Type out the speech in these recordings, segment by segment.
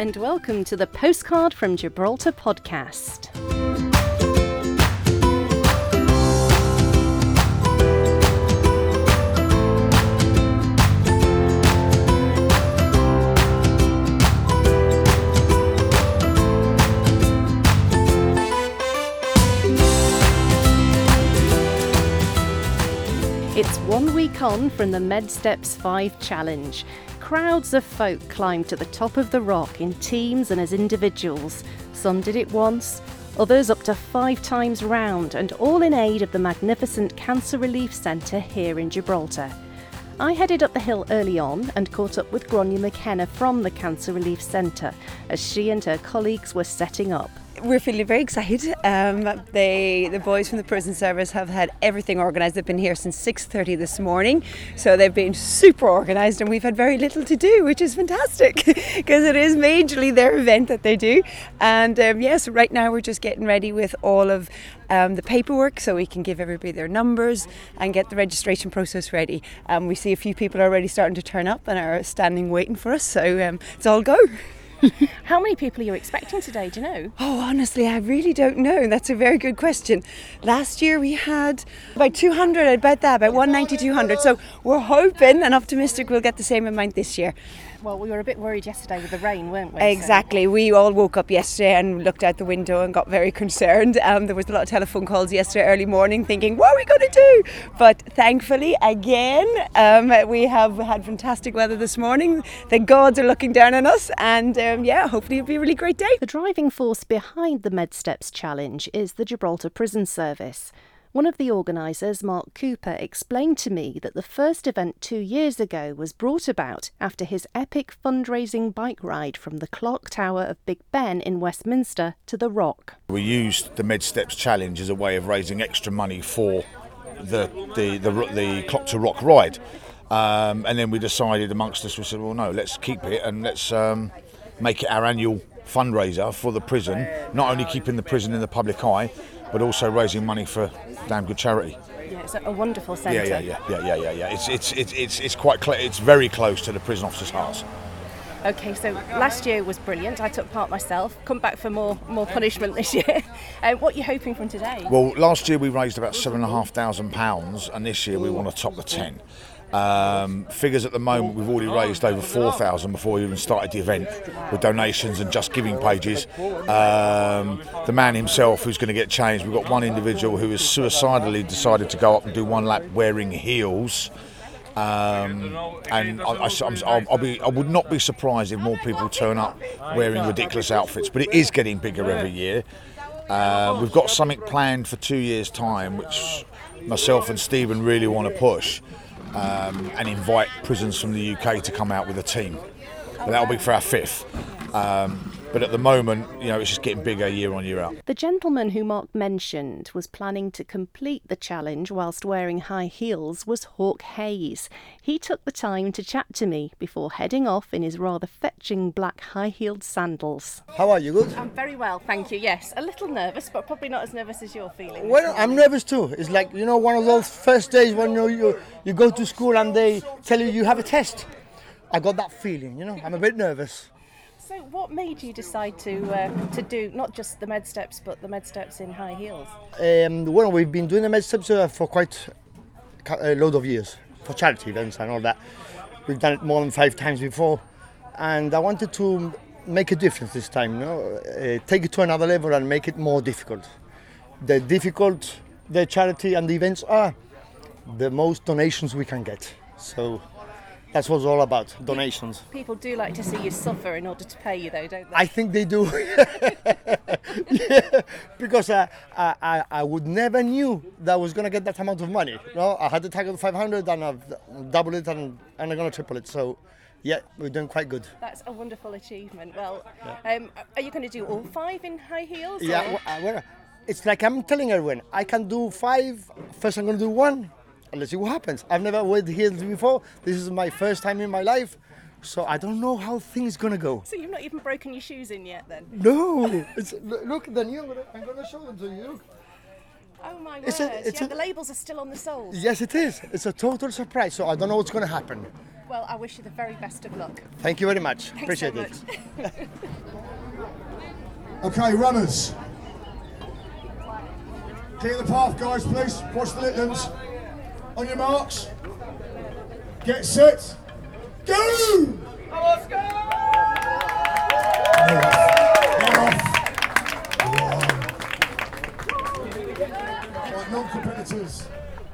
and welcome to the Postcard from Gibraltar podcast. It's 1 week on from the MedSteps 5 challenge. Crowds of folk climbed to the top of the rock in teams and as individuals. Some did it once, others up to 5 times round, and all in aid of the magnificent Cancer Relief Centre here in Gibraltar. I headed up the hill early on and caught up with Gráinne McKenna from the Cancer Relief Centre as she and her colleagues were setting up. We're feeling very excited. The boys from the prison service have had everything organised. They've been here since 6:30 this morning, so they've been super organised, and we've had very little to do, which is fantastic because it is majorly their event that they do. And yes, right now we're just getting ready with all of the paperwork so we can give everybody their numbers and get the registration process ready. We see a few people are already starting to turn up and are standing waiting for us, so it's all go. How many people are you expecting today, do you know? Oh, honestly, I really don't know. That's a very good question. Last year we had about 200, about 190, 200. So we're hoping and optimistic we'll get the same amount this year. Well, we were a bit worried yesterday with the rain, weren't we? Exactly. So we all woke up yesterday and looked out the window and got very concerned. There was a lot of telephone calls yesterday early morning thinking, what are we going to do? But thankfully, again, we have had fantastic weather this morning. The gods are looking down on us, and hopefully it'll be a really great day. The driving force behind the MedSteps challenge is the Gibraltar Prison Service. One of the organisers, Mark Cooper, explained to me that the first event 2 years ago was brought about after his epic fundraising bike ride from the clock tower of Big Ben in Westminster to the Rock. We used the MedSteps challenge as a way of raising extra money for the clock to rock ride. And then we decided amongst us, we said, well, no, let's keep it and let's make it our annual fundraiser for the prison, not only keeping the prison in the public eye, but also raising money for damn good charity. Yeah, it's a wonderful centre. Yeah. It's quite it's very close to the prison officers' hearts. Okay, so last year was brilliant. I took part myself. Come back for more punishment this year. What are you hoping from today? Well, last year we raised about £7,500, and this year we want to top the 10. Figures at the moment, we've already raised over 4,000 before we even started the event with donations and Just Giving pages. The man himself who's going to get changed, we've got one individual who has suicidally decided to go up and do one lap wearing heels. And I would not be surprised if more people turn up wearing ridiculous outfits, but it is getting bigger every year. We've got something planned for 2 years' time, which myself and Stephen really want to push. And invite prisons from the UK to come out with a team. But that'll be for our 5th. But at the moment, it's just getting bigger year on year out. The gentleman who Mark mentioned was planning to complete the challenge whilst wearing high heels was Hawk Hayes. He took the time to chat to me before heading off in his rather fetching black high-heeled sandals. How are you? Good? I'm very well, thank you. Yes, a little nervous, but probably not as nervous as you're feeling. Well, I'm nervous too. It's like, one of those first days when you go to school and they tell you have a test. I got that feeling, I'm a bit nervous. So what made you decide to do not just the MedSteps, but the MedSteps in high heels? Well, we've been doing the MedSteps for quite a load of years, for charity events and all that. We've done it more than 5 times before, and I wanted to make a difference this time, take it to another level and make it more difficult. The difficult the charity and the events are, the most donations we can get. So that's what it's all about, donations. People do like to see you suffer in order to pay you, though, don't they? I think they do. Yeah, because I would never knew that I was going to get that amount of money. I had the target of 500 and I've doubled it and I'm going to triple it. So, yeah, we're doing quite good. That's a wonderful achievement. Well, are you going to do all 5 in high heels? Yeah, well, it's like I'm telling everyone, I can do 5. First I'm going to do 1. And let's see what happens. I've never wear heels before. This is my first time in my life. So I don't know how things going to go. So you've not even broken your shoes in yet then? No. Look, the new, I'm going to show them to you. Oh my word. The labels are still on the soles. Yes, it is. It's a total surprise. So I don't know what's going to happen. Well, I wish you the very best of luck. Thank you very much. Thanks Appreciate so it. much. Okay, runners. Clear the path, guys, please. Watch the Litlands. On your marks. Get set. Go! Right, non-competitors.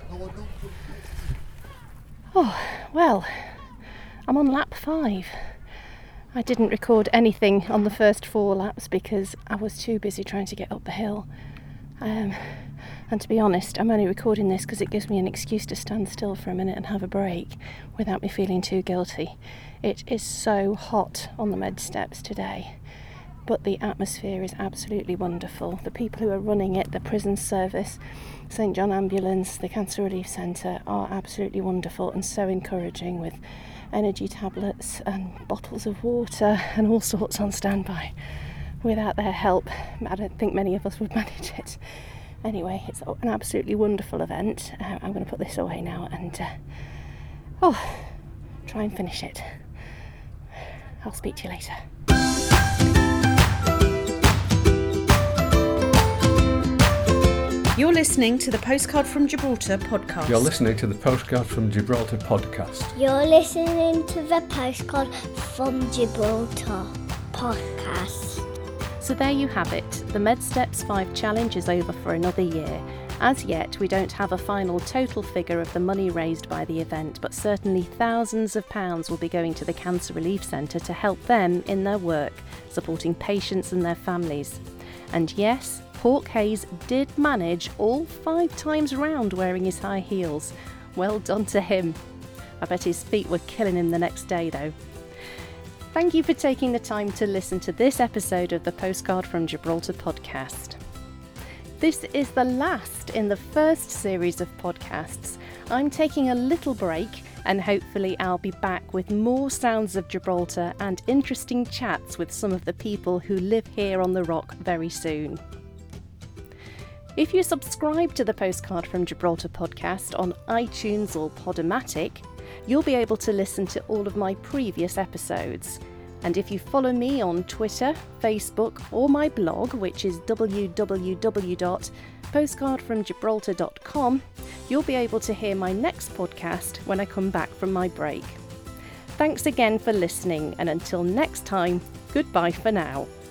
Oh, well, I'm on lap 5. I didn't record anything on the first 4 laps because I was too busy trying to get up the hill. And to be honest, I'm only recording this because it gives me an excuse to stand still for a minute and have a break without me feeling too guilty. It is so hot on the Med Steps today, but the atmosphere is absolutely wonderful. The people who are running it, the prison service, St John Ambulance, the Cancer Relief Centre are absolutely wonderful and so encouraging, with energy tablets and bottles of water and all sorts on standby. Without their help, I don't think many of us would manage it. Anyway, it's an absolutely wonderful event. I'm going to put this away now and try and finish it. I'll speak to you later. You're listening to the Postcard from Gibraltar podcast. You're listening to the Postcard from Gibraltar podcast. You're listening to the Postcard from Gibraltar podcast. So there you have it. The Med Steps 5 challenge is over for another year. As yet, we don't have a final total figure of the money raised by the event, but certainly thousands of pounds will be going to the Cancer Relief Centre to help them in their work, supporting patients and their families. And yes, Hawk Hayes did manage all 5 times round wearing his high heels. Well done to him. I bet his feet were killing him the next day though. Thank you for taking the time to listen to this episode of the Postcard from Gibraltar podcast. This is the last in the first series of podcasts. I'm taking a little break and hopefully I'll be back with more sounds of Gibraltar and interesting chats with some of the people who live here on the rock very soon. If you subscribe to the Postcard from Gibraltar podcast on iTunes or Podomatic, you'll be able to listen to all of my previous episodes. And if you follow me on Twitter, Facebook or my blog, which is www.postcardfromgibraltar.com, you'll be able to hear my next podcast when I come back from my break. Thanks again for listening, and until next time, goodbye for now.